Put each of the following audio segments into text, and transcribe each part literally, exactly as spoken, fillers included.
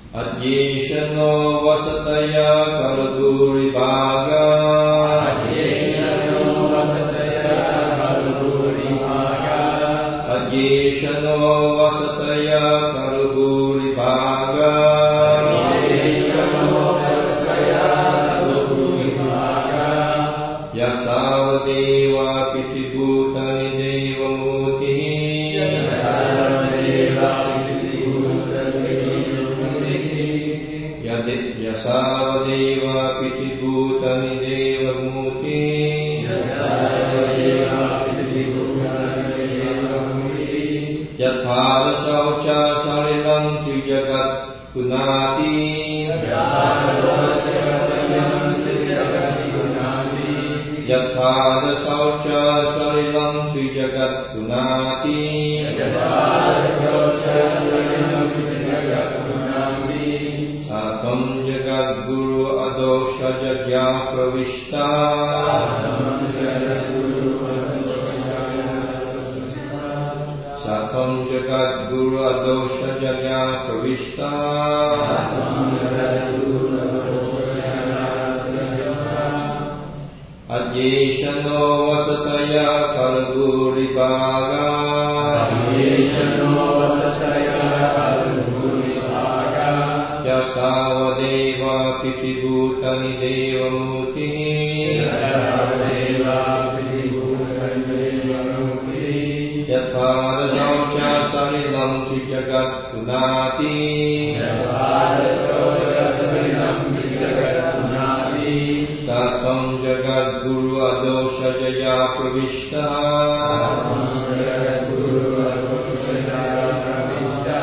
Adyeshano vasataya kaladuribhaga. Adyeshano vasataya kaladuribhaga. Adyeshano vasataya kaladuribhaga. Adyeshano vasataya kaladuribhaga. Yasavadeva pitibhutani devamuti. Yasavadeva Yasavadeva pitibhutani devamuti. Yasavadeva pitibhutani devamuti. Yathada saucha salilam trijagat punati. Yathada saucha salilam trijagat punati. Yathada saucha salilam trijagat punati. Yathada saucha salilam trijagat punati. Satam jagat guru adosha jagya pravishta. Satam jagat guru adosha jagya pravishta. Adyeshano vasataya kaladuribhaga. Adyeshano vasataya kaladuribhaga. Yasavadeva pitibhutani devamuti. Yasavadeva pitibhutani devamuti. Yathada saucha salilam trijagat punati. Yathada saucha salilam trijagat punati. Satam jagat guru adosha jaya pravishta. Satam jagat guru adosha jaya pravishta.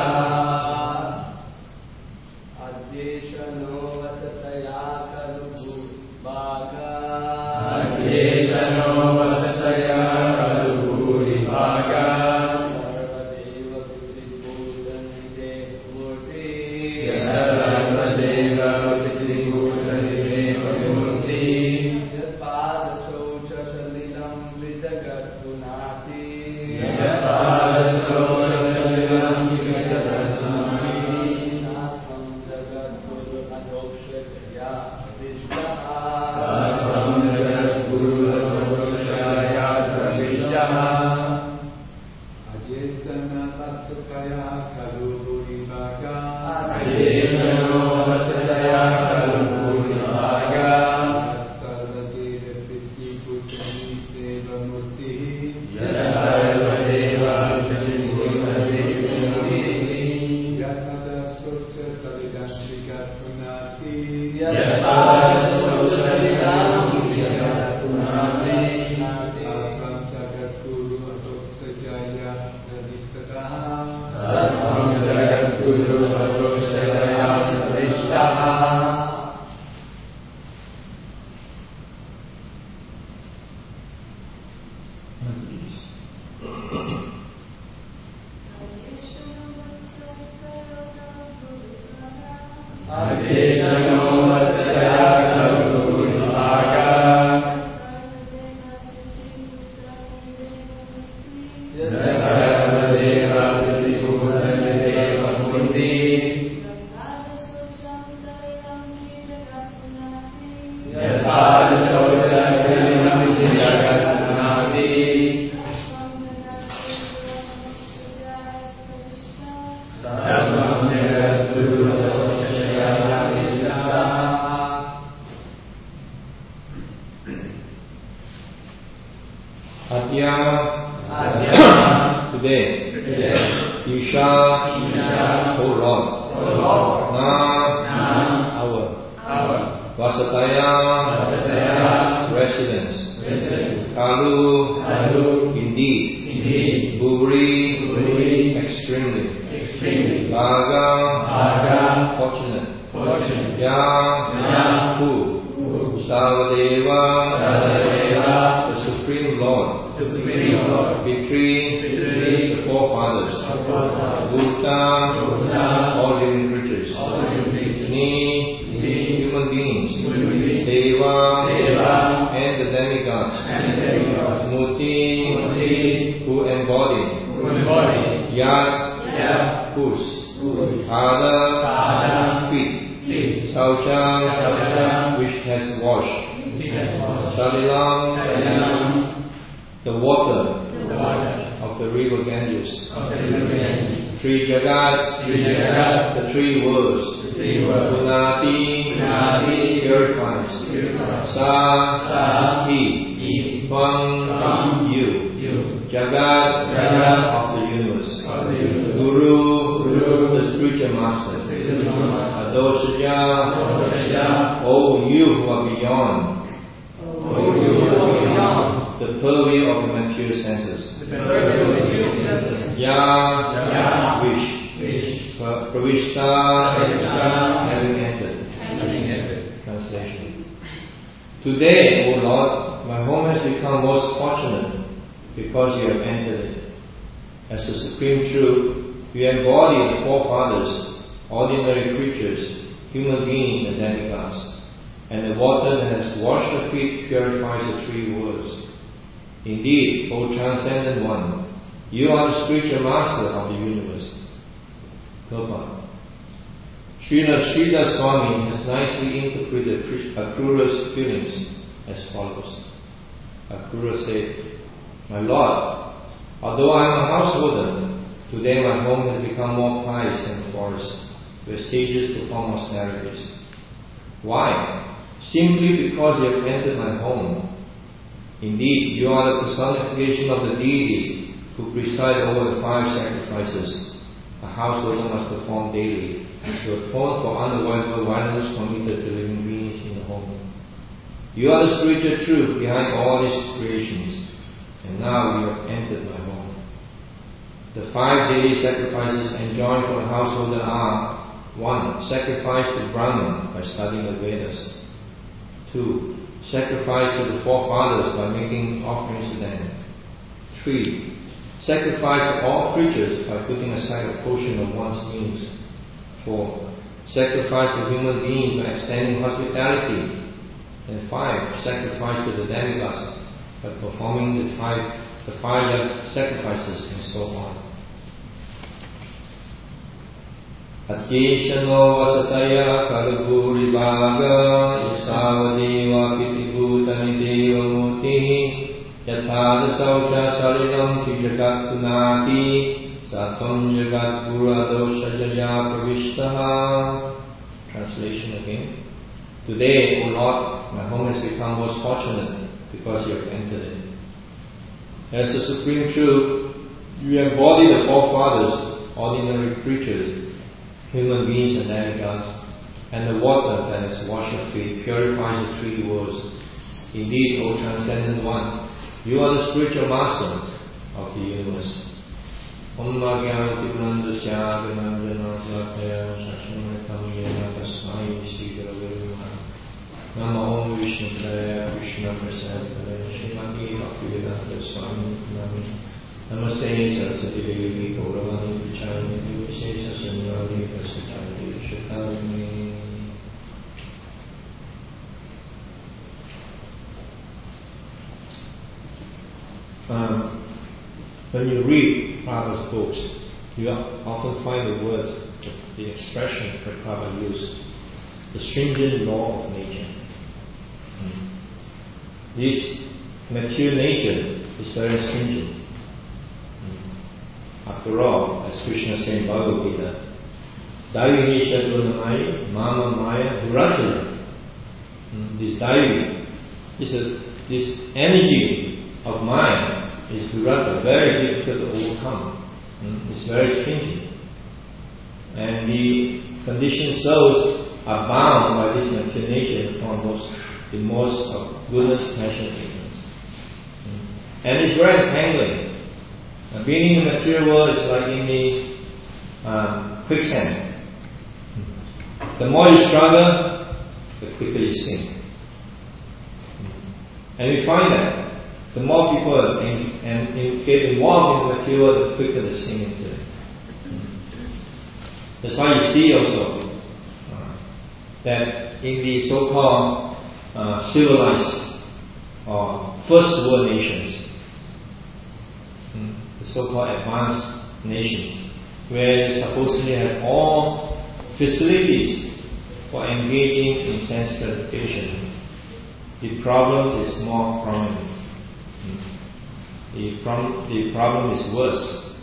Adyeshano vasataya kaladuribhaga. Adyeshano vasataya kaladuribhaga. Sarvadeva pitibhutani devamuti. Sarvadeva pitibhutani devamuti. Yathada saucha salilam trijagat punati. Yathada saucha salilam trijagat punati. Satam jagat guru adosha jaya pravishta. Satam jagat guru adosha jaya pravishta. Adyeshano vasataya kaladuribhaga. Adyeshano vasataya kaladuribhaga. Yasavadeva pitibhutani devamuti. Yasavadeva pitibhutani devamuti. Yathada saucha salilam trijagat punati. Yathada saucha salilam trijagat punati. Satam jagat guru adosha jaya pravishta. Satam jagat guru adosha jaya pravishta. Adyeshano vasataya kaladuribhaga. Yasavadeva pitibhutani devamuti. Yathada saucha salilam trijagat punati. Satam jagat guru adosha jaya pravishta. Adya. Adya. Today. Today. Isha. Isha. O Lord. O Lord. Na. Na. Our. Our. Vasataya. Vasataya. Residence. Residence. Kalu. Kalu. Indeed. Indeed. Buri. Buri. Extremely. Extremely. Bhaga. Bhaga. Fortunate. Fortunate. Ya. Ya. Who. Who. Savadeva. Savadeva. The Supreme Lord. The Supreme Lord. Victory. Victory. The forefathers. Our forefathers. Bhuta. Bhuta. All living creatures. All living creatures. Ni. Ni. Human beings. Human beings. Deva. Deva. And the demigods. And the demigods. Muti. Muti. Who embody. Who embody. Yat. Yat. Whose. father, father, feet, feet, Saucha, Saucha, which has washed, which has washed, Salilam, Salilam, the water the water of the river Ganges, of the river Ganges, Three Jagat, Three Jagat, the three words, the three words, Punati, Punati, purifies, purifies, Sa, Sa, He, He, Tvam, Tvam, you, you, Jagat, Jagat, of the universe, of the universe, Guru, Guru, the spiritual master, the spiritual master, Adoshaja, Adoshaja, O you who are beyond, O you who are beyond, the purview of the material senses, the purview of material senses, Ya, Ya, wish, wish, Pra- Pravishta, Pravishta, having entered. having entered. Translation. Today, O Lord, my home has become most fortunate because you have entered it. As the supreme truth, you embody the four fathers, ordinary creatures, human beings and demigods, and the water that has washed your feet purifies the three worlds. Indeed, O Transcendent One, you are the spiritual master of the universe. Purport. Srila Sridhar Swami has nicely interpreted Akrura's feelings as follows. Akrura said, My Lord, although I am a householder, today my home has become more pious than the forest, where sages perform austerities. Why? Simply because you have entered my home. Indeed, you are the personification of the deities who preside over the five sacrifices a householder must perform daily to atone for unavoidable violence committed to living beings in the home. You are the spiritual truth behind all these creations, and now you have entered my home. The five daily sacrifices enjoined for a householder are: one. Sacrifice to Brahman by studying the Vedas. two. Sacrifice to the forefathers by making offerings to them. three. Sacrifice to all creatures by putting aside a portion of one's means. four. Sacrifice to human beings by extending hospitality. And five. Sacrifice to the demigods by performing the five the five sacrifices and so on. Atyeshano vasataya kalaguri bhaga yasavadeva pitibhutani deva murti yathada saucha salinam tijagat punati satam jagat puradosha jaya pravishtaha. Translation again. Today, O Lord, my home has become most fortunate because you have entered it. As the Supreme Truth, you embody the four fathers, ordinary creatures, human beings and demigods, and the water that has washed your feet purifies the three worlds. Indeed, O Transcendent One, you are the spiritual master of the universe. Om Nagyanti Brandasya Gananjana Slakaya Shashnatamyena Tasmai Shri Gurave Namaha Namo Om Vishnu Padaya Krishna Prasad Padaya Srimati Bhaktivedanta Swami Nami Namaste Saraswati Devi Gauravani Vichayani Vishesha Sanyali Prasachayani Shakayani. Um, when you read Prabhupada's books, you often find the word, the expression that Prabhupada used, the stringent law of nature. Mm. This material nature is very stringent. Mm. After all, as Krishna said in Bhagavad Gita, Daivi Nisha Gunamaya Mama Maya Durachana. This Daivi, this, uh, this energy of mind is durata, very difficult to overcome. Mm. It's very stringent. And the conditioned souls are bound by this material nature in the form of the most of goodness, passion, ignorance. Mm. And it's very entangling. Uh, being in the material world is like in the um, quicksand. Mm. The more you struggle, the quicker you sink. Mm. And we find that the more people in, and in, get involved in the material, the quicker they sink into it. Mm. That's why you see also uh, that in the so-called uh, civilized or first world nations, mm, the so-called advanced nations, where you supposedly have all facilities for engaging in sense gratification, the problem is more prominent. The, prom- the problem is worse.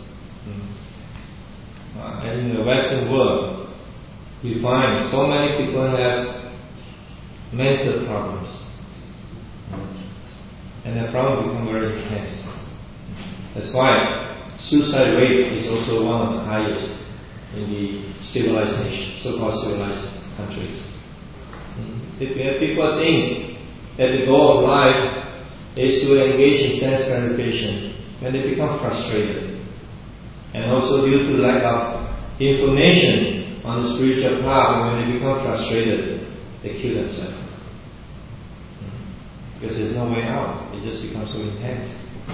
Uh, and in the Western world, we find so many people have mental problems. And the problem becomes very intense. That's why suicide rate is also one of the highest in the civilized nations, so-called civilized countries. If people think that the goal of life is to engage in sense gratification, when they become frustrated, and also due to lack of information on the spiritual path, when they become frustrated, they kill themselves. Because there's no way out. It just becomes so intense.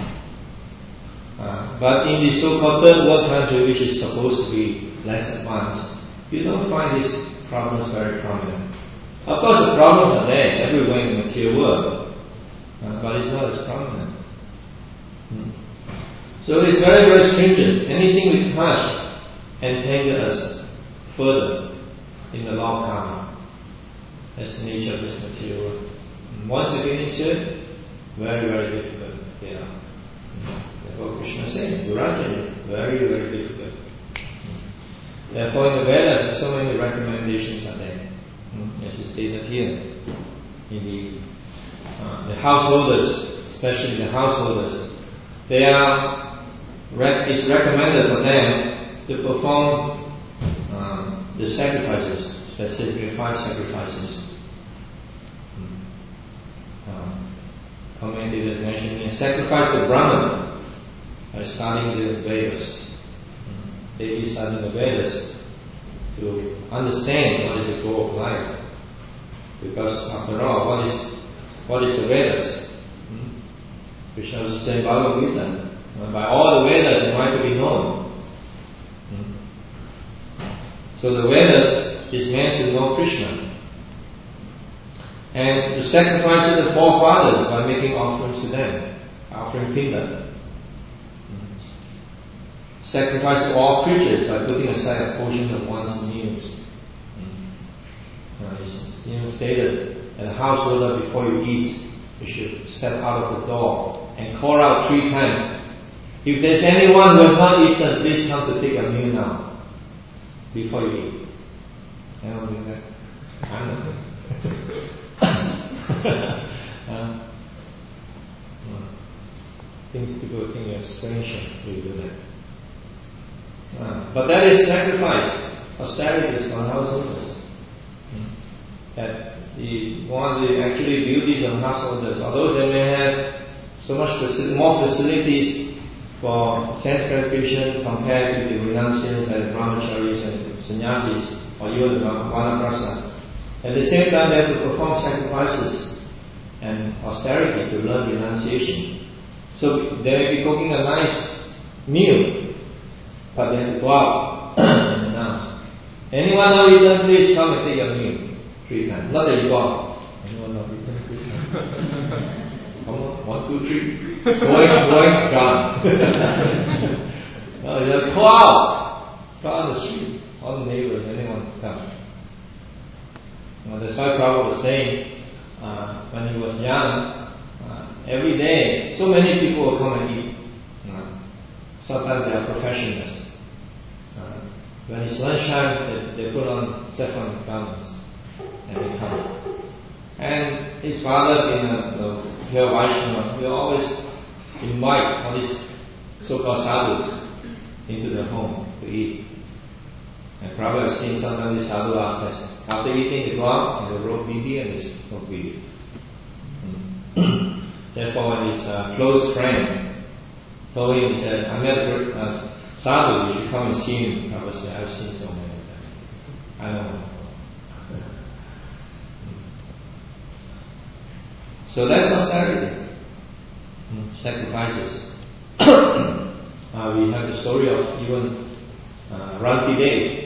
Uh, but in the so-called third world country, which is supposed to be less advanced, you don't find these problems very prominent. Of course, the problems are there everywhere in the material world, uh, but it's not as prominent. Hmm. So it's very, very stringent. Anything we touch entangles us further in the law of karma. That's the nature of this material world. Once you get into it, very, very difficult. Yeah. Therefore Krishna said, Durajana, very, very difficult. Therefore in the Vedas, so many recommendations are there. As is stated here. In the, uh, the householders, especially the householders, they are, rec- it's recommended for them to perform uh, the sacrifices, specifically five sacrifices. Commentators mentioned here, sacrifice the Brahman by studying the Vedas. Daily studying the Vedas to understand what is the goal of life. Because after all, what is what is the Vedas? Hmm? Krishna was saying Bhagavad Gita. By all the Vedas, it might be known. Hmm? So the Vedas is meant to know Krishna. And to sacrifice to the forefathers by making offerings to them, offering pinda. Mm. Sacrifice to all creatures by putting aside a portion of one's meals. Mm. Uh, it's you know, stated that a householder, before you eat, you should step out of the door and call out three times. If there's anyone who has not eaten, please come to take a meal now, before you eat. Anyone do that? I'm not doing uh, think people think you're strange if you do that. Uh, but that is sacrifice. Austerity is for householders. Mm. That the one the actually duties on householders, although they may have so much faci- more facilities for sense gratification compared to the renunciants and brahmacharis and sannyasis, or even the vanaprastha. At the same time, they have to perform sacrifices and austerity to learn renunciation. So they may be cooking a nice meal, but they have to go out and announce, anyone not eaten, please come and take a meal three times. Not that you go out. Anyone not eaten, three times. Come on, one, two, three. Going, going, gone. No, you have to call out. Call on the street. All the neighbors, anyone come. Well, that's why Prabhupada was saying, uh, when he was young, uh, every day, so many people will come and eat. Uh, sometimes they are professionals. Uh, when it's lunchtime, they, they put on saffron garments and they come. And his father, being a the pure Vaishnava, he always invite all these so-called sadhus into their home to eat. And Prabhupada has seen sometimes the sadhu ask us, after eating they go out and they wrote Vidi and they smoke Vidi. Mm. Therefore when his uh, close friend told him, he said, I met a uh, sadhu, you should come and see him. Prabhupada said, I've seen so many of them. I don't know. So that's austerity. Mm. Sacrifices. uh, we have the story of even uh, Rantidev.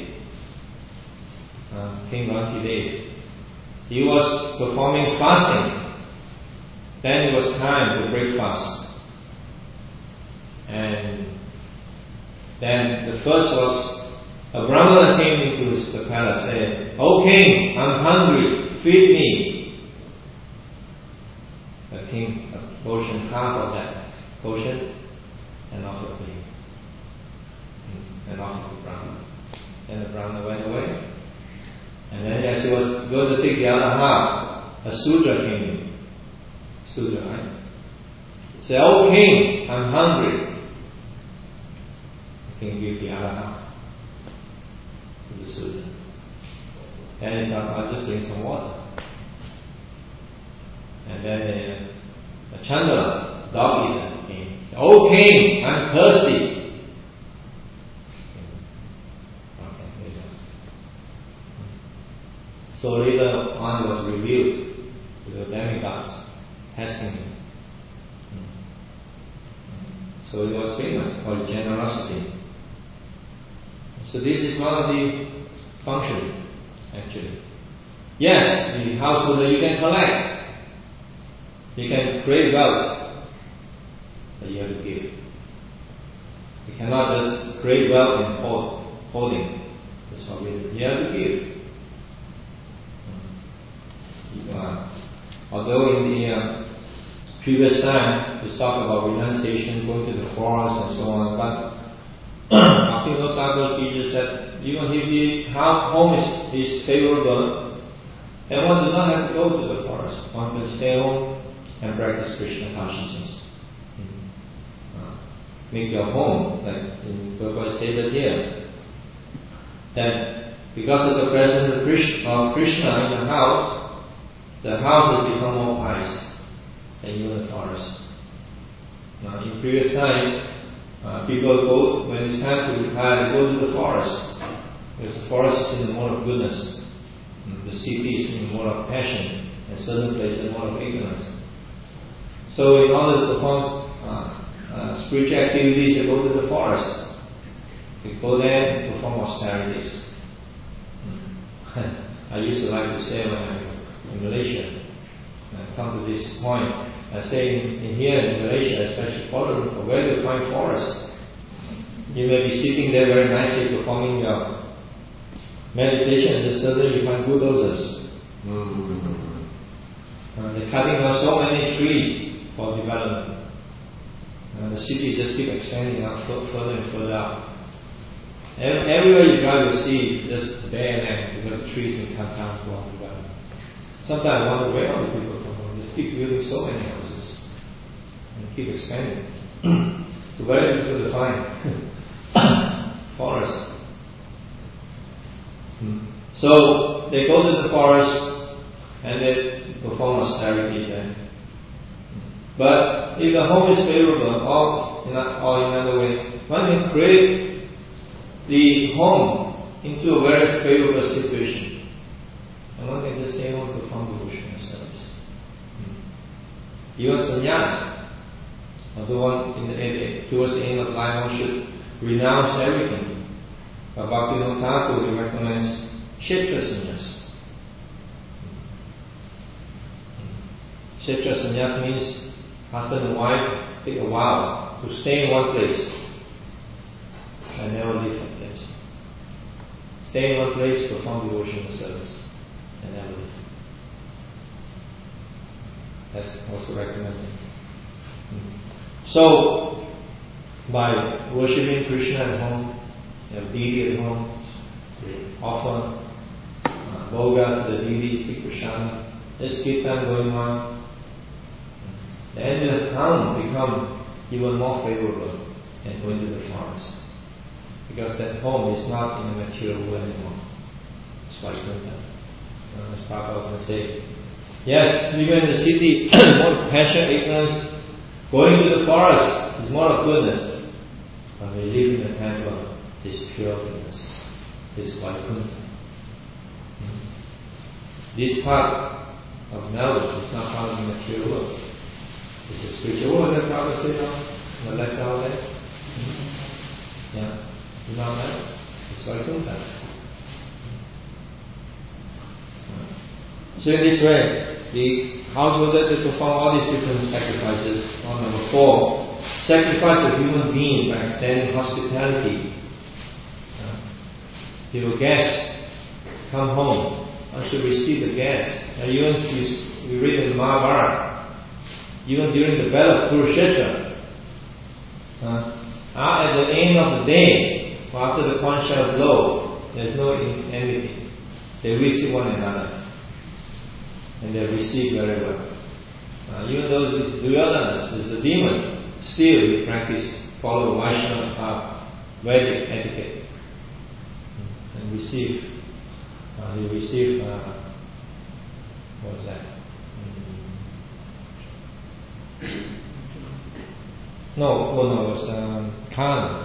Uh, King Rantidev. He was performing fasting. Then it was time to break fast. And Then the first was, a Brahmana came into his, the palace saying, "O king, I'm hungry, feed me." The king portioned half of that portion and offered me, and offered the Brahmana. Then the Brahmana went away. And then as he was going to take the other half, a Sudra came in. Sudra, right? He said, "O king, I'm hungry." The king gave the other half to the Sudra. And he thought, "I'll just drink some water." And then a, a Chandala, dog eater, came. "O king, I'm thirsty." So later on was revealed to the demigods, testing him. So it was famous for generosity. So this is one of the functions, actually. Yes, the householder you can collect, you can create wealth, but you have to give. You cannot just create wealth and hold, holding. That's forbidden. You have to give. Uh, although in the uh, previous time we talked about renunciation, going to the forest and so on, but Bhaktivinoda Thakur teaches that even if the home is, is favorable, then one does not have to go to the forest. One can stay home and practice Krishna consciousness. Uh, make your home, like in Prabhupada stated here, that because of the presence of Krishna, of Krishna in the house, the house has become more pious than even the forest. Now, in previous time, uh, people go, when it's time to retire, they go to the forest. Because the forest is in the mode of goodness. The city is in the mode of passion, and certain places in the mode of ignorance. So in order to perform uh, uh, spiritual activities, they go to the forest. They go there and perform austerities. I used to like to say when I in Malaysia, I come to this point, I say in, in here in Malaysia, especially Kuala Lumpur, where do you find forest? You may be sitting there very nicely performing your meditation, and suddenly you find bulldozers. Mm-hmm. Uh, they're cutting down so many trees for development. Uh, the city just keep expanding out further and further out. Everywhere you drive, you see just bare land because the trees can cut down for development. Sometimes I wonder where all the people come from. They keep building so many houses and keep expanding. So where do you find forest? Hmm. So they go to the forest and they perform austerity there. But if the home is favorable, or in, a, or in another way, one can create the home into a very favorable situation. And one can just stay home to perform devotional service. Hmm. Even sannyas, although one in the, towards the end of life one should renounce everything. But Bhaktivinoda Thakur recommends Kshetra sannyas. Kshetra sannyas means husband and wife take a vow to stay in one place and never leave that place. Stay in one place, perform devotional service, and never leave. That's also recommended. So, by worshipping Krishna at home, you have deity at home, they offer uh, bhoga to the deity, speak Krishna, there's kirtan going on. Then the town become even more favorable than going to the forest. Because that home is not in the material world anymore. It's like that. As Prabhupada can say, yes, even in the city, more passion, ignorance, going to the forest is more of goodness. When we live in the temple, this pure goodness, this Vaikuntha. This part of knowledge is not part of the material world. This is spiritual. What was that Prabhupada say now? On the left down there? Mm-hmm. Yeah. You know that? It's Vaikuntha. So in this way, the householder to perform all these different sacrifices. On number four, sacrifice of human beings by extending hospitality. Uh, your guests come home, I should receive the guest. Now even we read in the Mahabharata, even during the battle of Kurukshetra, uh, at the end of the day, after the conch shell blow, there's no enmity. They visit one another, and they receive very well. Uh, even though Duryodhana is a demon, still he practice, follow Vaishnava uh, Vedic etiquette, and receive. Uh, he receive. Uh, what was that? Mm. No, oh no, it was um, Khan.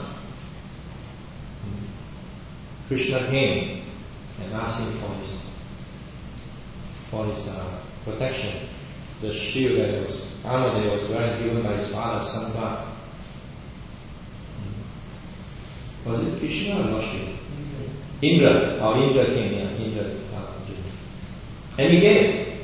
Mm. Krishna came and asked him for his for his uh, protection. The shield that was armor that was wearing, given by his father, Sambha. Mm. Was it Krishna or not Shiva? Indra. Oh, Indra came, yeah, Indra. Uh, and he gave.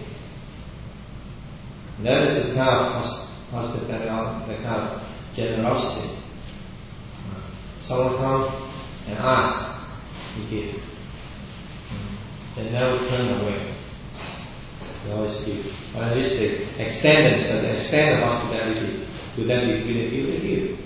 That is the kind of hospitality, the kind of generosity. Uh, someone come and ask, he gave. Mm. They never turn away. They always give. Or at least they extend it, so they extend the hospitality to them between the give, they give.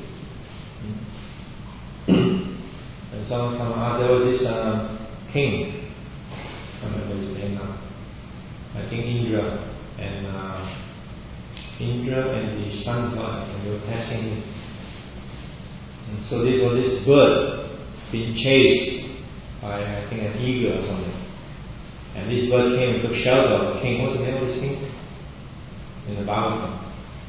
Mm. And someone come and ask, there was this um, king, I don't remember his name now, I think Indra, and uh, Indra and the sun god, and they were testing him. And so this was this bird being chased by, I think, an eagle or something. And this bird came and took shelter of the king. What's the name of this king? In the Bhagavatam.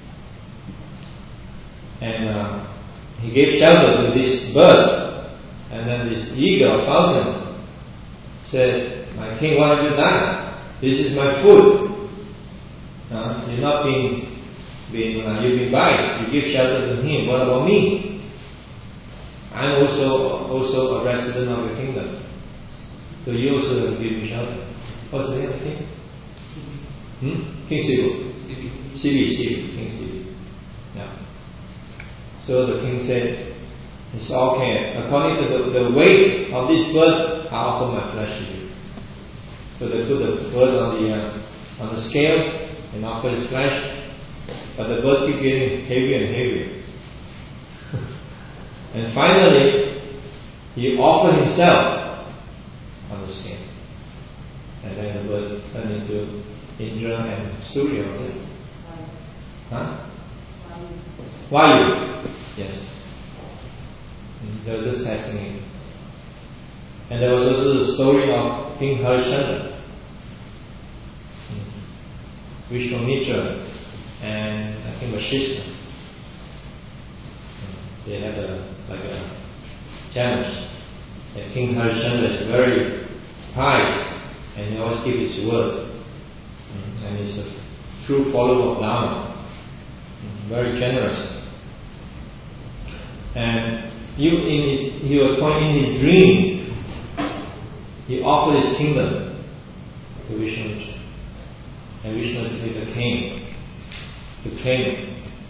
And uh, he gave shelter to this bird. And then this eagle or falcon said, "My king, what have you done? This is my food. Uh, you're not being, being uh, you've been biased. You give shelter to him. What about me? I'm also also a resident of your kingdom. So you also have to give me shelter." What's the name of the king? Hmm? King Sibu. Sibi, Sibi, King Sibi. Yeah. So the king said, "It's okay. According to the, the weight of this bird, I offer my flesh to you." So they put the bird on the uh, on the scale and offer his flesh, but the bird keep getting heavier and heavier. And finally, he offered himself on the scale. And then the bird turned into Indra and Surya, was it? Huh? Vayu. Yes. And they were just testing it. And there was also the story of King Harishchandra, Vishwamitra, and I think Vashishta. They had a like a challenge that King Harishchandra is very pious. And he always keeps his word. Mm. And he's a true follower of Dharma. Mm. Very generous. And he, in his, he was pointing in his dream, he offered his kingdom to Vishnu. And Vishnu came to claim it.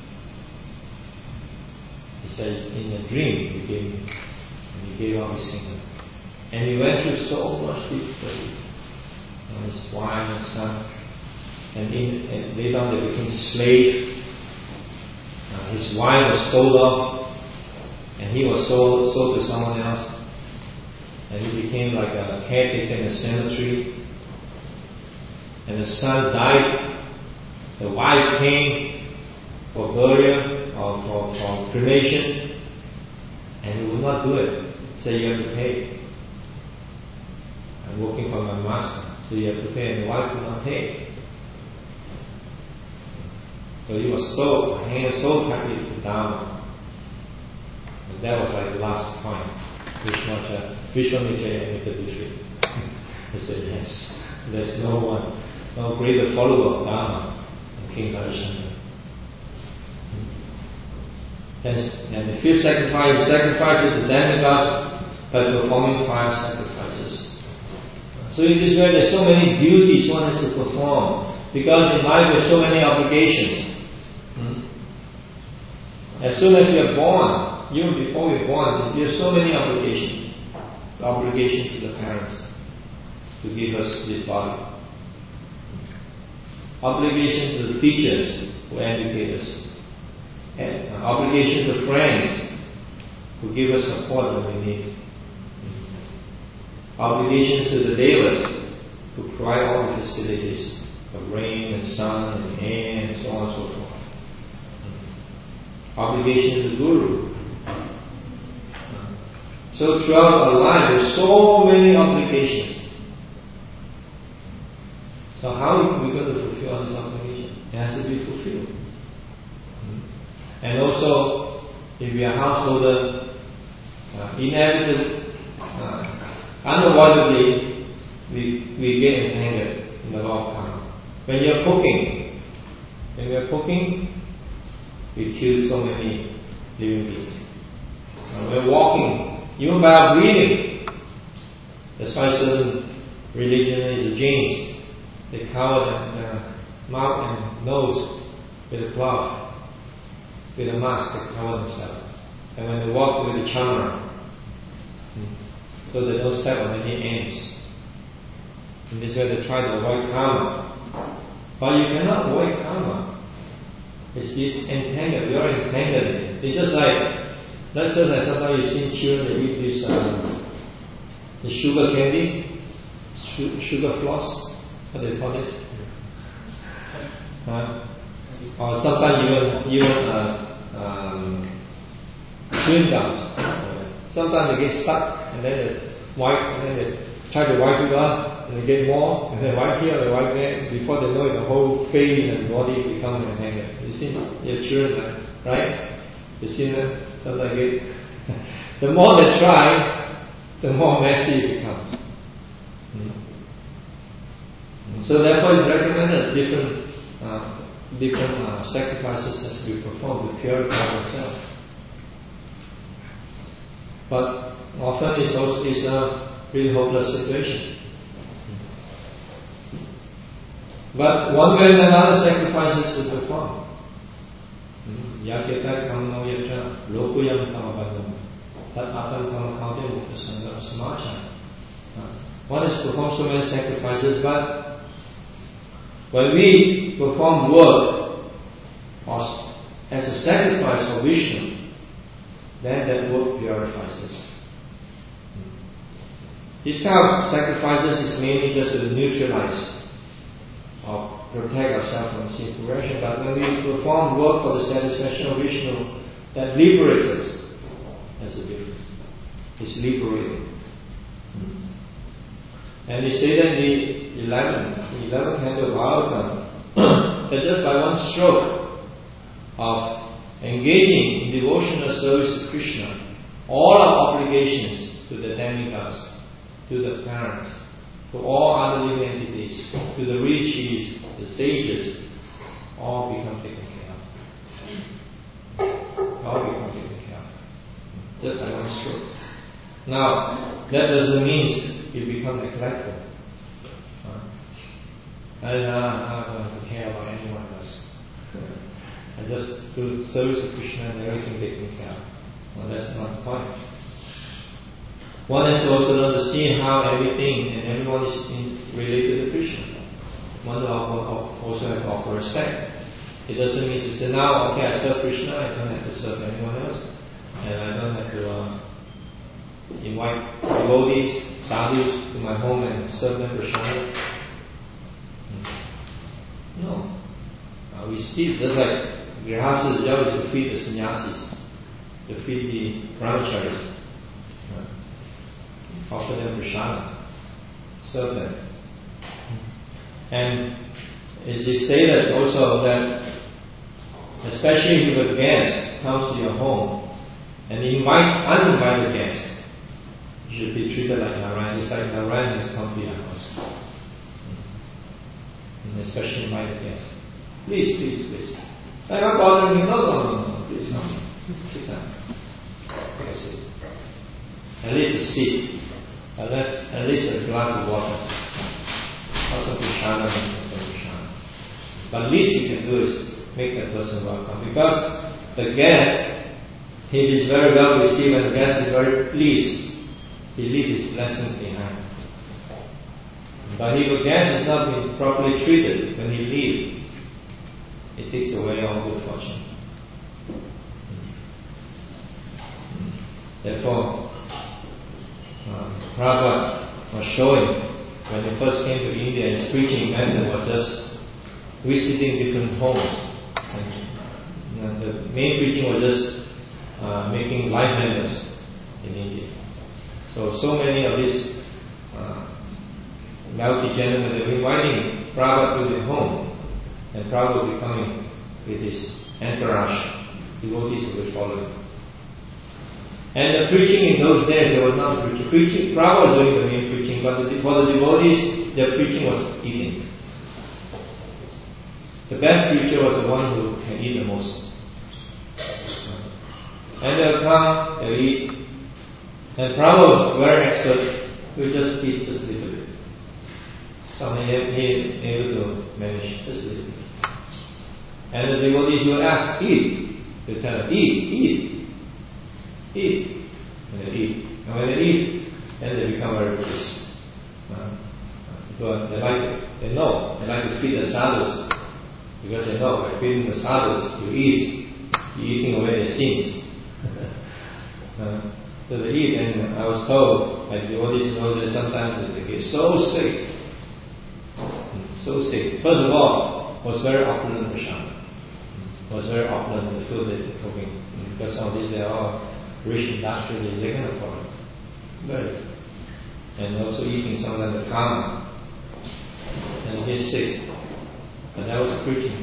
He said, in a dream he gave, and he gave up his kingdom. And he went through so much difficulty. And his wife and son, and, in, and later on they became slaves. Uh, his wife was sold off, and he was sold, sold to someone else, and he became like a caretaker in a cemetery. And the son died. The wife came for burial or for, for cremation, and he would not do it. He said, "You have to pay. I'm working for my master. So you have to pay," and the wife could not pay. So he was so hanging so tightly to Dharma. And that was like the last point. Vishwamitra, Vishwamitra admitted defeat. He said, "Yes, there's no one, no greater follower of Dharma than King Harishchandra." And the fifth sacrifice, sacrifices the demigods by performing five sacrifices. So in this way, there's so many duties one has to perform, because in life there's so many obligations. Hmm? As soon as you are born, even before you're born, you have so many obligations. The obligation to the parents to give us this body. Obligation to the teachers who educate us. And uh, obligation to friends who give us support when we need. Obligations to the devas who provide all the facilities of rain and sun and air and so on and so forth. Obligation to the Guru. So throughout our life, there's so many obligations. So how are we going to fulfill all these obligations? It has to be fulfilled. And also, if we are householder, uh, inevitably, uh, unavoidably, we, we get entangled in the law of karma. When you're cooking, when you're cooking, we kill so many living beings. When we're walking, even by our breathing, that's why certain religions, the Jains, they cover their mouth and nose with a cloth, with a mask, they cover themselves. And when they walk with the chamara, so they don't step on any ants. In this way they try to avoid karma. But you cannot avoid karma. It's, it's entangled, you're entangled in it. It's just like, that's just like sometimes you've seen children, they eat this uh, the sugar candy, su- sugar floss, what do they call it? Uh, or sometimes even, even uh, um, chewing gums. Sometimes they get stuck and then they wipe, and then they try to wipe it up, and they get more, and they wipe here, they wipe there. Before they know it, the whole face and body becomes entangled. You see your children, right? You see them? Sometimes they get the more they try, the more messy it becomes. Mm. So therefore, it's recommended different uh, different uh, sacrifices has to be performed to purify oneself. But often it's also it's a really hopeless situation. But one way and another sacrifices to perform. Yakyata kamno yatra lokuyam kamabandam tat atam kamakaude mukta sangam samacha. One is perform so many sacrifices, but when we perform work as a sacrifice for Vishnu, then that work purifies us. This kind of sacrifices is mainly just to neutralize or protect ourselves from sin progression, but when we perform work for the satisfaction of Vishnu, that liberates us. That's the difference. It's liberating. And he said in the eleventh, the eleventh canto of Bhagavatam, that just by one stroke of engaging in devotional service to Krishna, all our obligations to the demigods, to the parents, to all other living entities, to the rishis, the sages, all become taken care of. All become taken care of. Just by one stroke. Now, that doesn't mean you become neglectful. Uh, and uh, I don't have to care about anyone else. I just do service of Krishna and everything taken care of. Well, that's not the point. One has to also learn to see how everything and everyone is in, related to Krishna. One also have to offer respect. It doesn't mean to say, now, okay, I serve Krishna, I don't have to serve anyone else, and I don't have to uh, invite devotees, sadhus to my home and serve them prasada. No. Uh, we see, just like Grihastha's job is to feed the sannyasis, to feed the brahmacharis. Offer them prasada, serve them. And as they say that also that, especially if a guest comes to your home and invite uninvited guests, you should be treated like Narayan. It's like Narayan has come to your house. And especially invited guests. Please, please, please. I'm not bothering you. No, no, no, no. Please come. Sit down. Take a seat. At least a seat. At least, at least a glass of water. Also prasada, prasada. But least you can do is make that person welcome. Because the guest If it's very well received and the guest is very pleased, he leaves his blessings behind. But if a guest is not being properly treated when he leaves, it takes away all good fortune. Therefore, uh, Prabhupada was showing when he first came to India, his preaching method was just visiting different homes. And, you know, the main preaching was just uh, making life members in India. So, so many of these uh, wealthy gentlemen, they were inviting Prabhupada to their home, and Prabhupada would be coming with his entourage, devotees who were following. And the preaching in those days, there was not preaching. Preaching, Prabhupada was doing the main preaching, but the, for the devotees, their preaching was eating. The best preacher was the one who can eat the most. And they'll come, they'll eat. And Prabhupada was very expert. He would just eat just a little bit. So he was able to manage just a little bit. And the devotees will ask, eat. They tell them, eat, eat. Eat. And they eat. And when they eat, then they become very pleased. Uh, because they like it. They know. They like to feed the sadhus. Because they know by feeding the sadhus, you eat. You're eating away their sins. uh, so they eat. And I was told, like devotees know that sometimes they get so sick. So sick. First of all, it was very opulent prasad. It was very opulent, the food that they're cooking. Because some of these, they are all rich industrialists, they can afford it. It's very. And also eating some of the karma. And get sick. But that was preaching.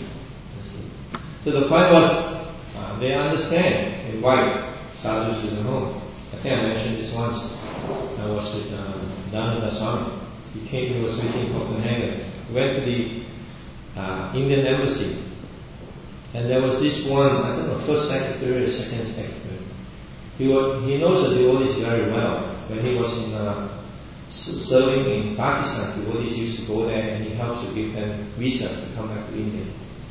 So the point was, uh, they understand, invite sadhus to the home. I think I mentioned this once. I was with uh, Dhananda Swami. He came, he was visiting Copenhagen. He went to the uh, Indian embassy. And there was this one, I don't know, first secretary or second secretary. He, was, he knows the devotees very well. When he was in uh, serving in Pakistan, devotees used to go there and he helps to give them visa to come back to India.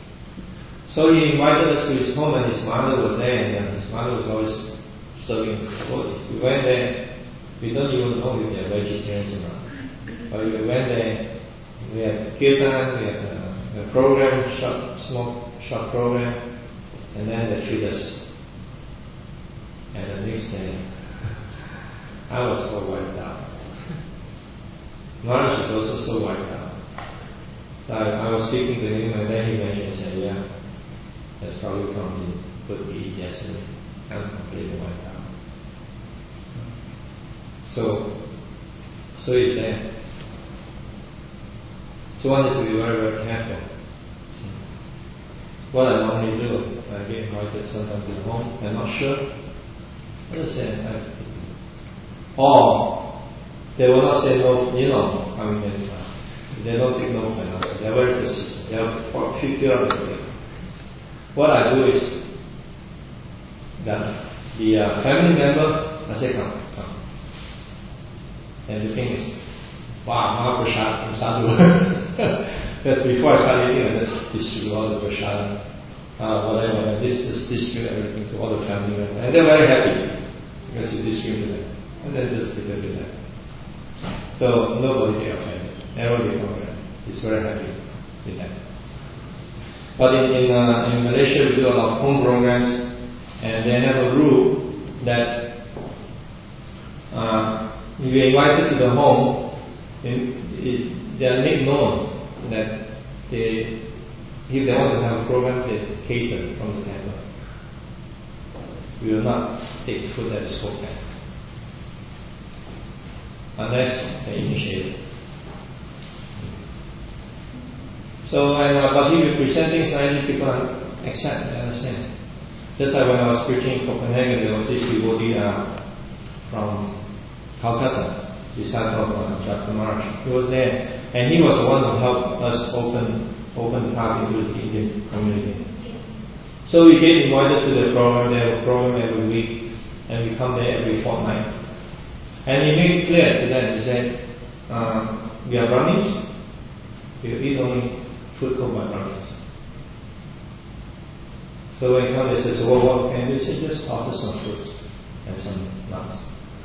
So he invited us to his home and his mother was there and uh, his mother was always serving devotees. We went there, we don't even know if they are vegetarians or not. But we went there, we had kirtan, we had a, a program, short, small, short program, and then they treat us. And the next day, I was so wiped out. Maharaj was also so wiped out. So I, I was speaking to him and then he mentioned, he said, yeah, that's probably comes in good eat yesterday. I'm completely wiped out. So, so it's there. So one is to be very, very careful. What I normally do, I get invited sometimes to the home, I'm not sure. I just say, I, or they will not say no, you know, I mean, they don't take no for an answer. They're very persistent. They have fear of it. What I do is that the uh, family member, I say, come, come. And the thing is, wow, Mahaprasad from Sadhu. That's before I start eating, I just distribute all the prasad, uh, whatever, this, this, distribute everything to all the family members. And they're very happy because you distribute to them. And then just leave it with them. So nobody get offended. Everybody get He's very happy with that. But in in, uh, in Malaysia, we do a lot of home programs, and they have a rule that uh, if you're invited to the home, it, it, they are made known that they, if they want to have a program, they cater from the temple. We will not take food that is cooked there, unless they initiate it. So, and, uh, but if you're presenting nicely, people accept, they understand. Just like when I was preaching in Copenhagen, there was this devotee uh, from Calcutta, disciple of uh, Doctor Maharaj. He was there, and he was the one who helped us open open the path into the Indian community. So we get invited to the program. They have a program every week, and we come there every fortnight. And he made it clear to them. He said, uh, "We are Brahmins. We eat only food cooked by Brahmins." So when come, they says, well, what can you say? Just offer some fruits and some nuts.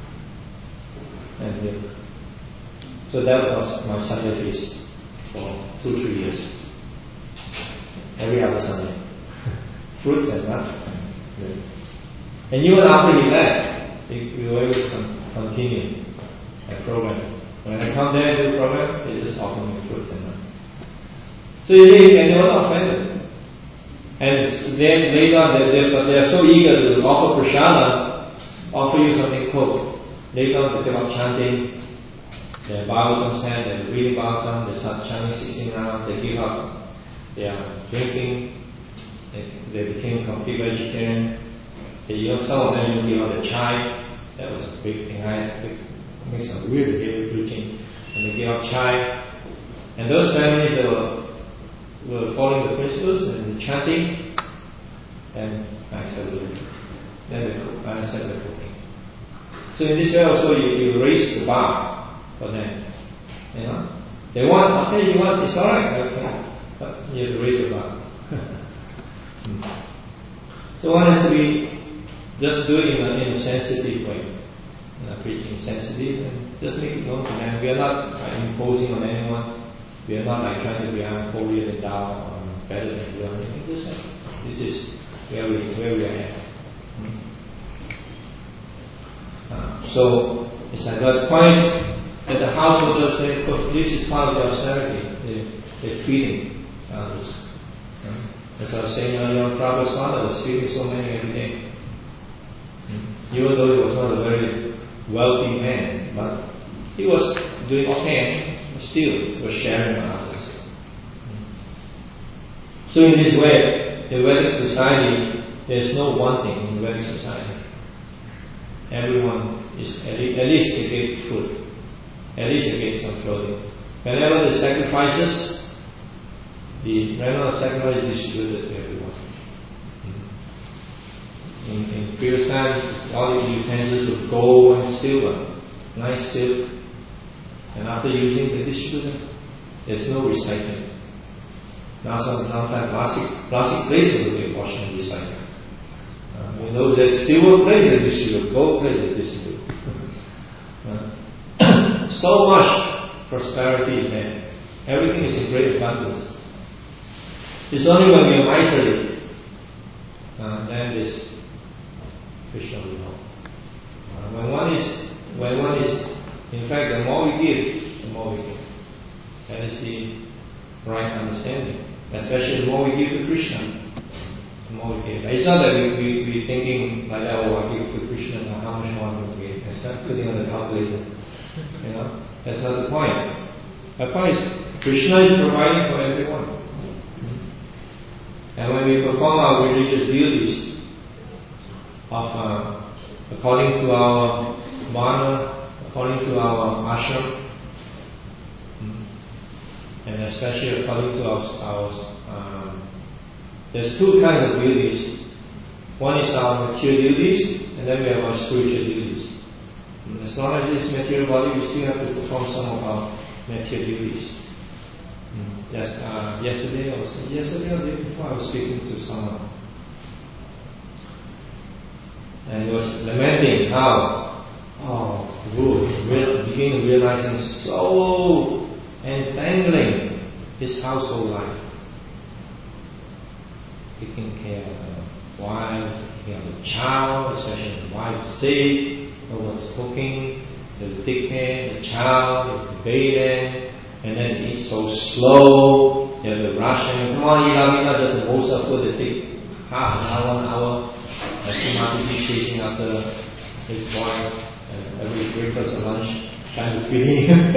And milk. So that was my Sunday feast for two, three years. Every other Sunday. Fruits and nuts and milk. And even after he left, we were able to continue a program. When I come there and do the program, they just offer me fruits and nuts. So you think, and they were not offended. And then later on, they, they, but they are so eager to offer prashadam, offer you something cold. Later on, they keep on chanting their Bhagavatam stand, they're reading Bhagavatam, they start chanting sixteen rounds, they give up, they are drinking, they, they became complete vegetarian. They, you know, some of them even give up the chai. That was a big thing. I had to make some really heavy preaching. And they give up chai. And those families that were, were following the principles and chanting, and I started doing it. Then they cook, I started cooking. So in this way also you, you raise the bar for them. You know? They want, okay, you want, it's alright, okay. But you have to raise the bar. So one has to be just do it in a, in a sensitive way. You know, preaching sensitive and just make it known to them. We are not uh, imposing on anyone. We are not like trying to be holier than thou or better than you or anything. Just like, this is where we where we are at. Hmm. Uh, so it's like that. Point that the householders say, this is part of the austerity. They, they're feeding others. Uh, as I was saying earlier, Prabhupada's father was feeding so many every day. Hmm. Even though he was not a very wealthy man, but he was doing okay. Still, was sharing with others. So in this way, in Vedic society, there is no wanting in Vedic society. Everyone is, at least they get food. At least they get some clothing. Whenever the sacrifices, the whenever the sacrifice is distributed to everyone. In, in previous times, all the utensils of gold and silver, nice silk. And after using the distributor, there's no recycling. Now sometimes plastic, plastic plates will be washed and recycled. Uh, in those days, silver plates are distributed, gold plates are distributed. uh, so much prosperity is there. Everything is in great abundance. It's only when we are isolated, uh, then this Krishna will know. Uh, when one is, when one is in fact, the more we give, the more we give. That is the right understanding. Especially the more we give to Krishna, the more we give. It's not that we we we thinking like that, oh, I give to Krishna, now how much more I'm going to give. It's not putting on the calculator. You know? That's not the point. The point is, Krishna is providing for everyone. And when we perform our religious duties, of uh, according to our varna, according to our ashram, and especially according to our, our um, there's two kinds of duties. One is our material duties, and then we have our spiritual duties. And as long as it's material body, we still have to perform some of our material duties. Yes, uh, yesterday, I was, yesterday or the day before, I was speaking to someone, and he was lamenting how, oh, good, begin realizing so entangling his household life. Taking care of the wife, taking care of the child, especially the wife sick, nobody's cooking, they take care of the child, they bathe them, and then they eat so slow, they have to rush and come on, eat up, eat up, just most of food, they take half an hour, one hour, like Srimati chasing after his wife, and every breakfast and lunch, trying to feed him.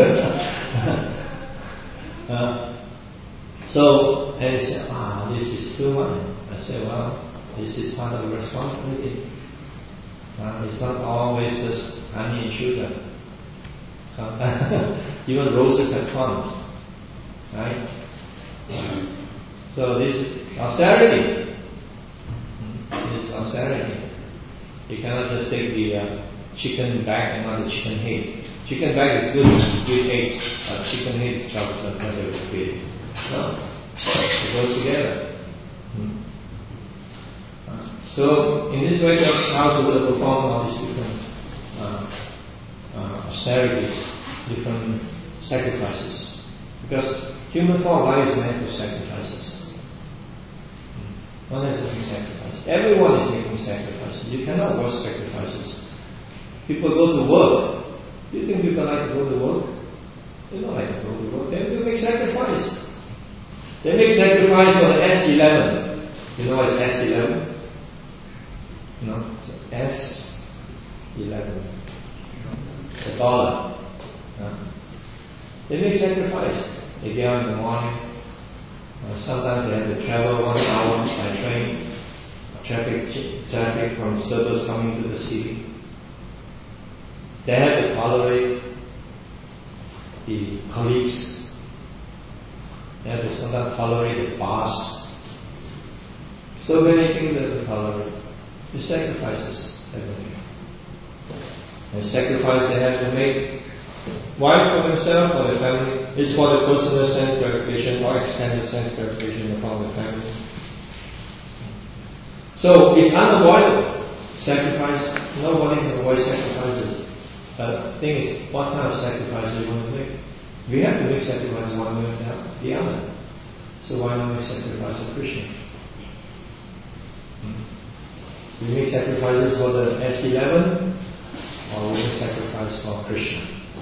uh, so, and he said, ah, this is too much. I said, well, this is part of the responsibility. Uh, it's not always just honey and sugar. Sometimes even roses have thorns, right? So this is austerity. This is austerity. You cannot just take the uh, chicken back and not the chicken head. Chicken back is good, good eggs, but chicken head is troublesome because of the feed. No, it goes together. Hmm. So in this way, how to perform all these different uh, uh, austerities, different sacrifices. Because human form life is meant for sacrifices. One has to make sacrifices. Everyone is making sacrifices. You cannot avoid sacrifices. People go to work. Do you think people like to go to work? They don't like to go to work. They have to make sacrifice. They make sacrifice for the S eleven. You know what is S eleven? No? It's S eleven. The dollar. No? They make sacrifice. They get out in the morning. Uh, sometimes they have to travel one hour by train. Traffic, traffic from suburbs coming to the city. They have to tolerate the colleagues. They have to sometimes tolerate the boss. So many things they have to tolerate. The sacrifices everything. And sacrifice they have to make. Why? For themselves, for their family. It's for the personal sense gratification or extended sense gratification upon the family. So it's unavoidable. Sacrifice, nobody can avoid sacrifices. But the thing is, what kind of sacrifice do you want to make? We have to make sacrifices one way or the other. So why not make sacrifice for Krishna? Hmm? We make sacrifices for the S eleven, or we make sacrifice for Krishna.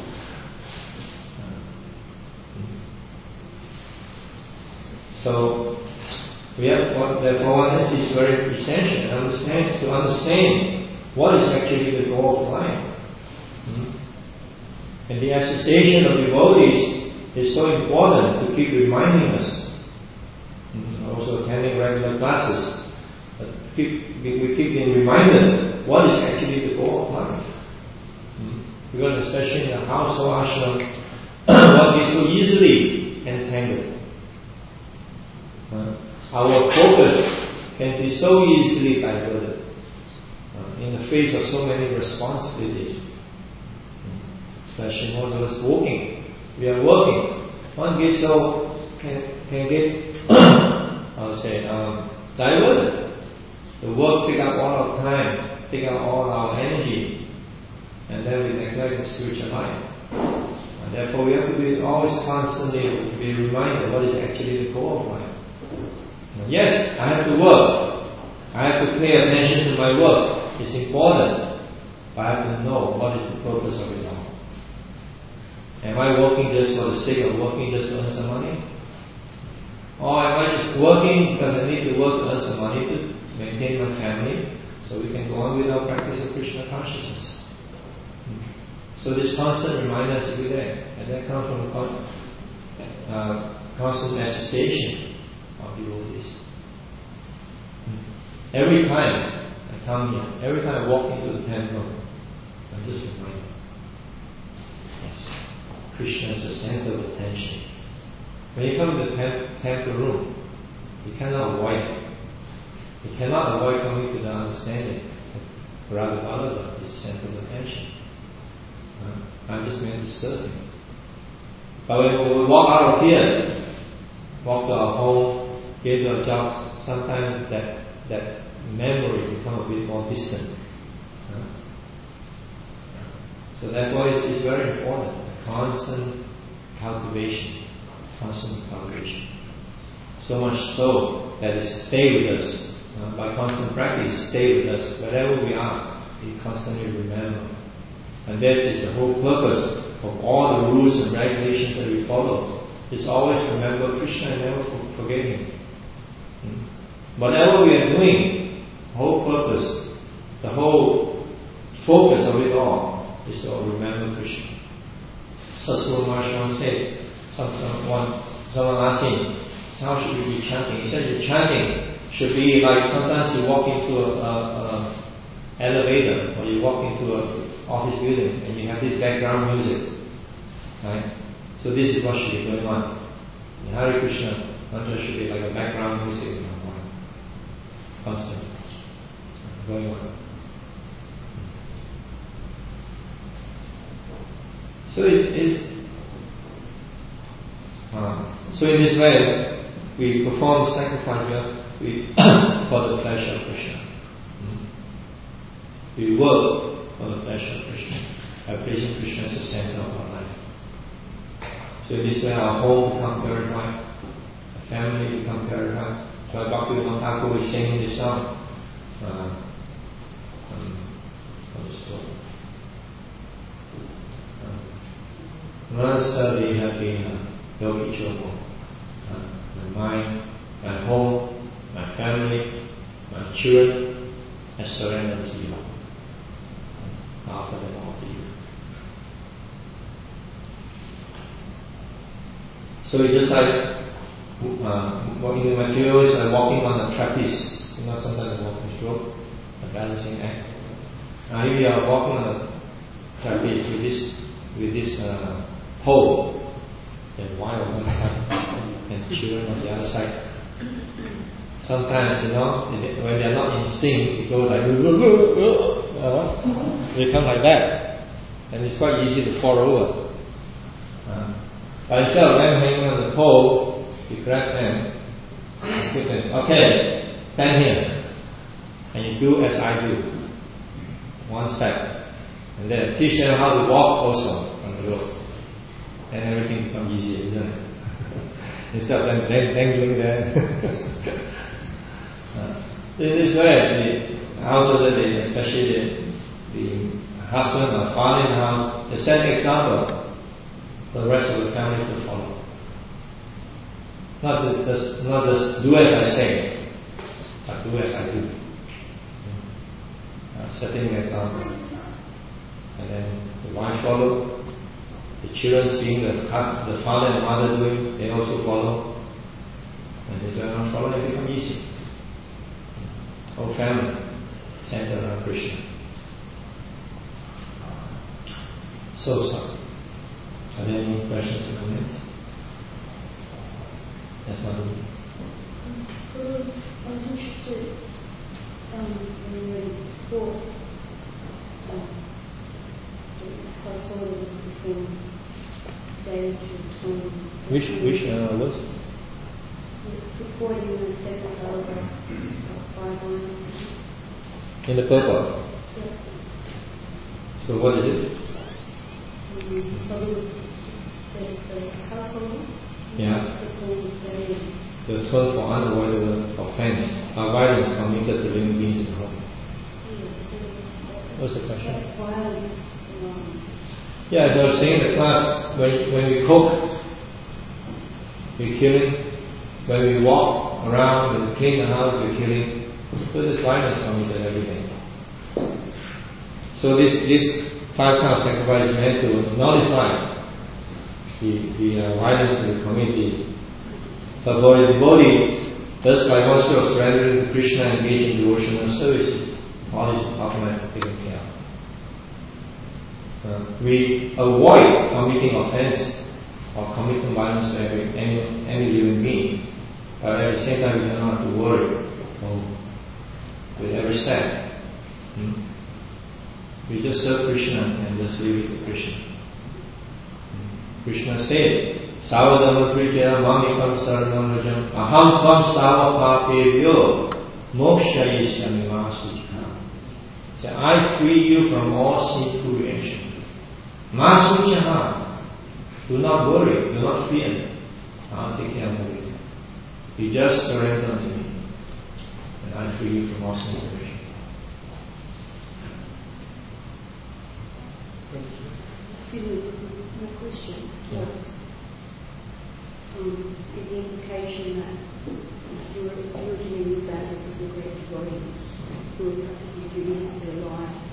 So we have what therefore one is very essential to understand, to understand what is actually the goal of life. Mm-hmm. And the association of devotees is so important to keep reminding us. Mm-hmm. Also attending regular classes, but keep, we keep being reminded what is actually the goal of life. Mm-hmm. Because especially in the household ashram, one is so easily entangled. Uh, our focus can be so easily diverted uh, in the face of so many responsibilities. Especially most of us working. We are working. One gets so, can, can get, I would say, um, diverted. The work take up all our time, take up all our energy, and then we neglect the spiritual life. And therefore we have to be always constantly be reminded what is actually the goal of life. Yes, I have to work. I have to pay attention to my work. It's important. But I have to know what is the purpose of it all. Am I working just for the sake of working just to earn some money? Or am I just working because I need to work to earn some money to maintain my family so we can go on with our practice of Krishna consciousness? So this constant reminder has to be there. And that comes from the uh, constant association of devotees. Every time I come here, every time I walk into the temple, I'm just reminded. Yes, Krishna is the center of attention. When you come to the temp- temple room, you cannot avoid it. You cannot avoid coming to the understanding that Radha Vallabha is the center of attention. Uh, I'm just meant to serve him. But when we walk out of here, walk to our home, get to our jobs, sometimes that that memory become a bit more distant. Uh, so therefore it's, it's very important, constant cultivation, constant cultivation. So much so that it stay with us. Uh, by constant practice, stay with us. Wherever we are, we constantly remember. And that is the whole purpose of all the rules and regulations that we follow. It's always remember Krishna and never forget him. Hmm? Whatever we are doing, the whole purpose, the whole focus of it all is to remember Krishna. Sasura Maharshi once said, someone, someone asked him, how should we be chanting? He said, the chanting should be like sometimes you walk into a, a, a elevator or you walk into an office building and you have this background music. Right? So this is what should be going on. In Hare Krishna mantra should be like a background music in our mind. Constantly going on. So it is uh, so in this way we perform sacrifice we, for the pleasure of Krishna. We work for the pleasure of Krishna by placing Krishna as the center of our life. So in this way our home becomes purified, our family becomes purified. So Bhaktivinoda Thakur is singing this song. Uh, um, what is it called? Manasa Deha Yogi Chomo. My mind, my home, my family, my children, I surrender to you. I offer them all to you. So it's just like uh, walking in the materials, like walking on a trapeze. You know, sometimes I walk on a rope, a balancing act. Now if you are walking on a trapeze with this, with this uh, pole, then wife on one side and children on the other side. Sometimes, you know, when they are not in sync, it goes like, uh, they come like that. And it's quite easy to fall over. Uh, but instead of them hanging on the pole, you grab them, and put them, okay, stand here. And you do as I do. One step. And then teach them how to walk also on the road. And everything becomes easier, isn't it? Instead of them dangling there. uh, in this way, the householder, especially the, the husband or father in the house, they set an example for the rest of the family to follow. Not just, just, not just do as I say, but do as I do. Uh, setting an example. And then the wife follow. The children seeing the, the father and mother doing, they also follow. And this way on following, it becomes easy. Whole family centered around Krishna. So, so. Are there any questions or comments? That's not me. Guru, I was interested um, when you were before um, the household was between day to twenty. Which, which uh, was? Before you were second paragraph, five lines. In the purport. Yeah. So what is it? Um, so there's a household. Yeah. Between day. The term for unavoidable offense are violence committed to living beings in home. What's the question? Violence. Um, Yeah, as I was saying in the class, when, when we cook, we're killing. When we walk around, when we clean the house, we're killing. So there's violence committed every day. So this, this five kind of sacrifice is meant to nullify the, the uh, violence that we commit. The, but for the devotee, thus by virtue of surrendering to Krishna and engaging in devotional service, all is automatically taken care of. Uh, we avoid committing offense or committing violence to every, any, any living being, but at the same time we don't have to worry oh, with every step. Hmm? We just serve Krishna and just live with Krishna. Hmm? Krishna said, Savadama Pritya Mamikam Saranam Rajam Aham Tvam Savapapevyo Moksha Yishyami Masujikam. So I free you from all sinful reaction. Masujaha. Do not worry, do not fear. I'll take care of everything. You just surrender to me, and I free you from all sinful reaction. Excuse me, my question was um, the implication that you were, you were giving examples of the great devotees who are practically giving up their lives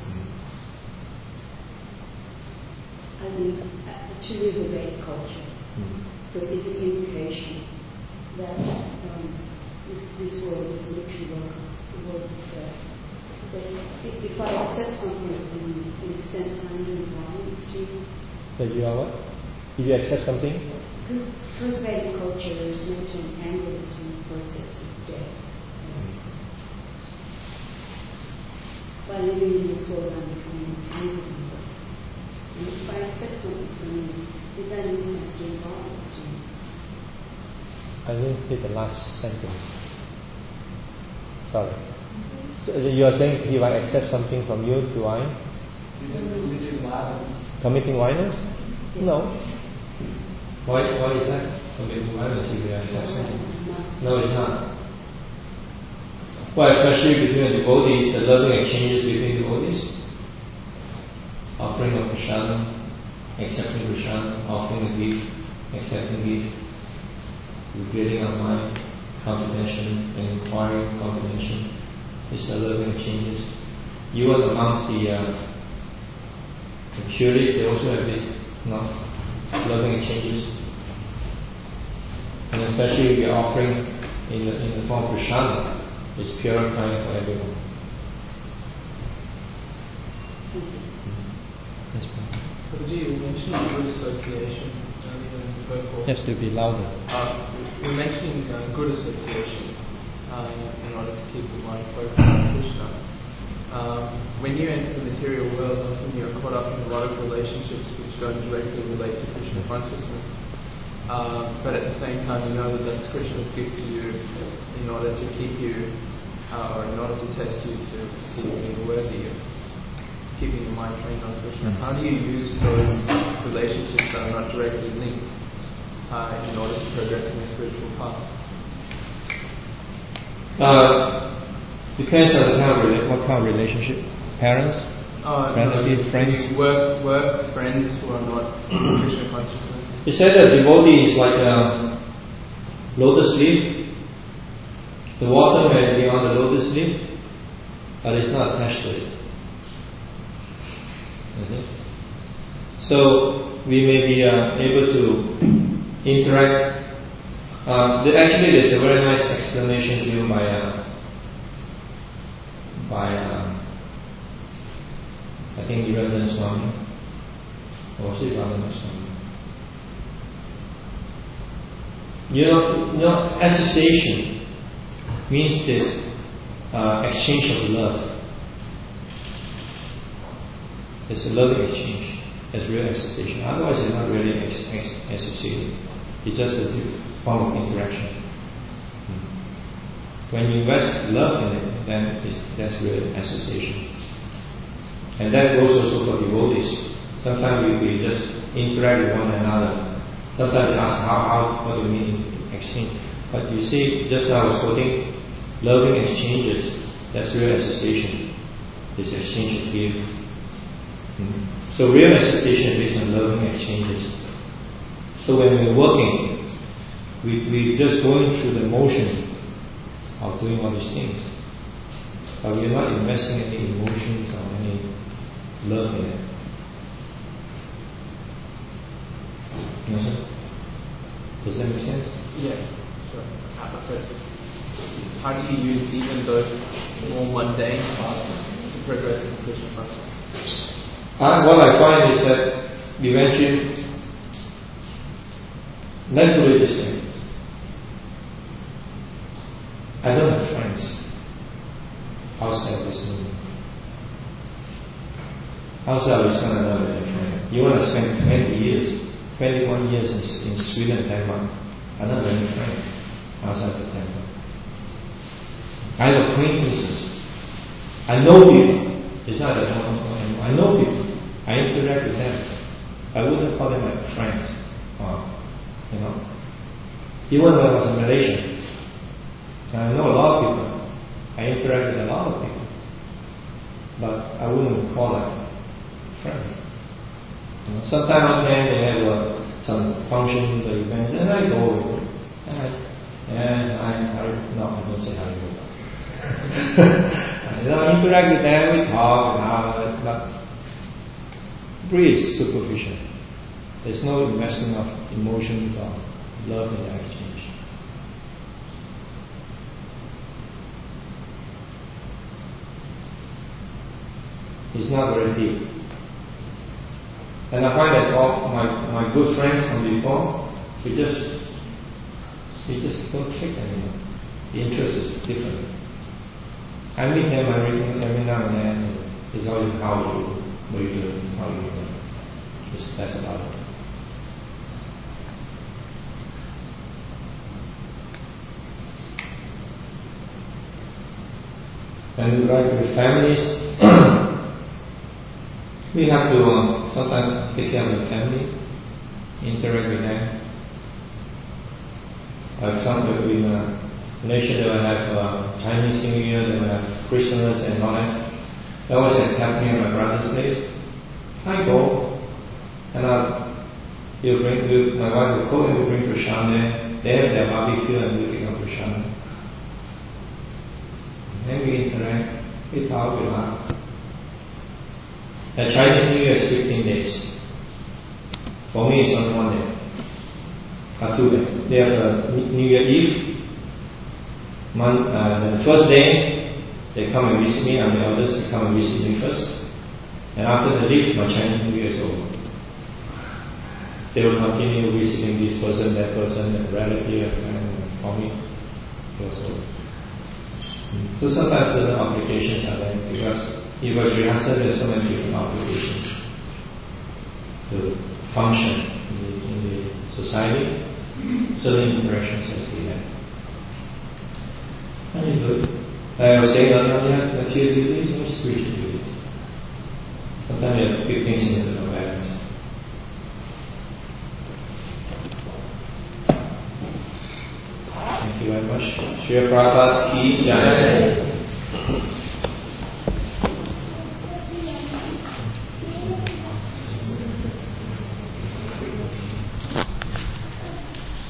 as in, uh, to live a Vedic culture. Mm. So is it an indication that um, this, this world is a literary world, it's a world of death? That if, if I accept something in, in a sense I'm doing violence to you, That you are what? If you accept something? because because Vedic culture is meant to entangle us from the process of death. By living in this world, I'm becoming entangled in it. And if I accept something from you, is that in a sense doing violence to you? I didn't hit the last sentence. Sorry. So you are saying if I accept something from you, do I? Committing violence. Committing violence? No. Why, why is that? Committing violence if you accept something? No, it's not. Well, especially between the devotees, the loving exchanges between devotees. Offering of prasadam, accepting prasadam, offering a gift, accepting gift, revealing of mind, comprehension, and inquiring comprehension. It's the loving exchanges. You and amongst the, uh, the purities, they also have this, you know, loving exchanges. And especially if you're offering in the, in the form of prasadam, it's purifying for everyone. Yes, Prabhuji, you mentioned good association earlier in the purport. has to be louder. Uh, you're mentioning uh, good association uh, in order to keep the mind focused on Krishna. Um, when you enter the material world, often you're caught up in a lot of relationships which don't directly relate to Krishna consciousness. Uh, but at the same time, you know that that's Krishna's gift to you in order to keep you, uh, or in order to test you to see if you're worthy of keeping your mind trained on Krishna. How do you use those relationships that are not directly linked uh, in order to progress in the spiritual path? Uh, depends on the kind of rela- what kind of relationship. Parents, Uh, relatives, no, friends. you work, work, friends who are not Krishna consciousness. He said that devotee is like a lotus leaf. The water may be on the lotus leaf, but it's not attached to it. Okay. So we may be uh, able to interact. Uh, the, actually, there's a very nice explanation given by uh, by uh, I think Niranjana Swami, or was it Ramana Swami? You know, you know, association means this uh, exchange of love. It's a loving exchange. It's real association. Otherwise, it's not really ex- ex- associated. It's just a form of interaction. When you invest love in it, then it's, that's real association. And that goes also for devotees. Sometimes we, we just interact with one another. Sometimes they ask, how, how, what do you mean exchange? But you see, just now I was quoting, loving exchanges, that's real association. It's exchange of gift. Mm-hmm. So real association is based on loving exchanges. So when we're working, we, we're just going through the motion of doing all these things. But we're not investing any emotions or any love in it. Yes, sir? Does that make sense? Yeah, sure. Uh, but how do you use even those more mundane tasks to progress in Krishna consciousness? Uh, what I find is that eventually, let's put it this way. I don't have friends outside of this movement. Outside of this movement, I don't have any friends. You want to spend twenty years, twenty-one years in, in Sweden, Denmark. I don't have any friends outside the temple. I have acquaintances. I know people. It's not that I don't know anyone. I know people. I interact with them. I wouldn't call them my friends. Or, you know. Even when I was in Malaysia, I know a lot of people. I interact with a lot of people. But I wouldn't call them friends. You know, sometimes okay, they have uh, some functions or events, and I go with them. And I, and I, I no, I don't say how you go. You know, I interact with them, we talk, and all, but really superficial. There's no investment of emotions or love in that exchange. It's not very deep. And I find that all my, my good friends from before, we just we just don't click anymore. The interest is different. I meet them every, every now and then. And it's always how you, what you do, how you do. Just, that's about it. And like with families, we have to uh, sometimes take care of the family, interact with them. Like some in uh, Malaysia, they will have uh, Chinese New Year, they will have Christmas and all that. That was happening at my brother's place. I go, and uh, you bring, you, my wife will cook and we bring prashad there. They have their barbecue and we take up prashad. Then we interact, we talk, we laugh. The Chinese New Year is fifteen days. For me, it's only one day. Or two days. They have a New Year Eve. Month, uh, the first day, they come and visit me, and the elders, they come and visit me first. And after they leave, my Chinese New Year is over. They will continue visiting this person, that person, and relative, and for me, it was over. So sometimes certain obligations are there, because if a Srihasta, there are so many different obligations to function in the, in the society. Certain interactions has to be there. And you do it. I was saying earlier, material duties and spiritual duties. Sometimes you have to keep things in the balance. Thank you very much. Shri Prabhupada Ki Jai.